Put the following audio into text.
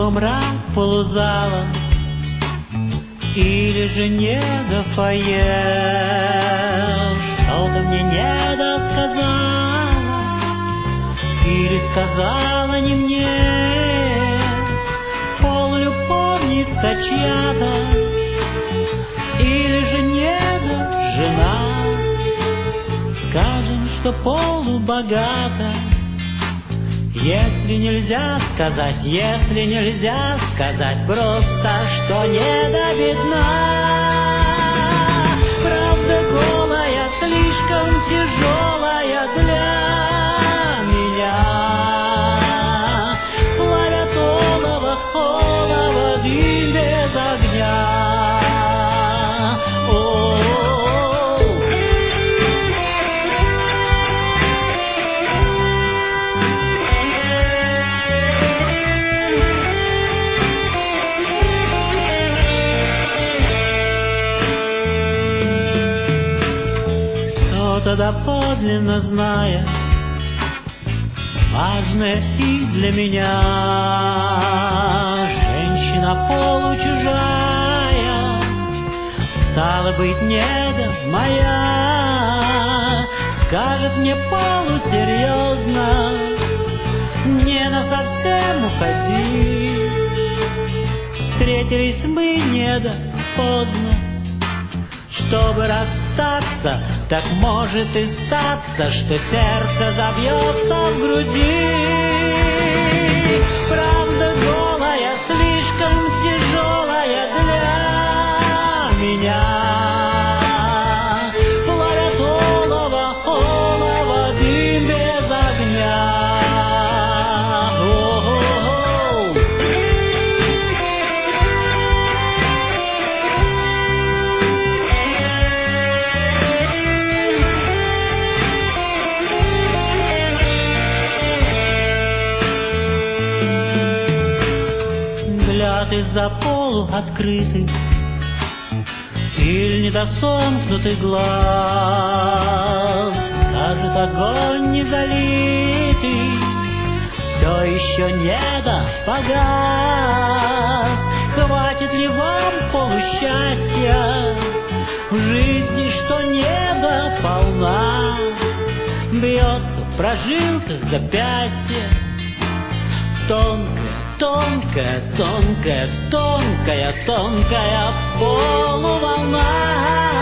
полумрак полузала или же не до фойе, что-то мне не досказала или сказала не мне, полулюбовница чья-то или же не до жена, скажем, что полубогата. Если нельзя сказать просто, что не до бедна. Правда голая, слишком тяжелая для меня. Плавят олово, холово, дым без огня. Доподлинно зная, важное и для меня, женщина получужая, стала быть недо моя, скажет мне полусерьезно, не на совсем уходи, встретились мы недо поздно, чтобы расстаться, так может и статься, что сердце забьется в груди. Правда голая, слишком тяжелая для меня. Плавят олово, холово, дым без огня. Из-за полу открытый или недосомкнутый глаз, скажет огонь не залитый, все еще не погас. Хватит ли вам полусчастья в жизни, что небо полна, бьется в прожилках запястья тонкая, тонкая, тонкая, тонкая, тонкая полуволна.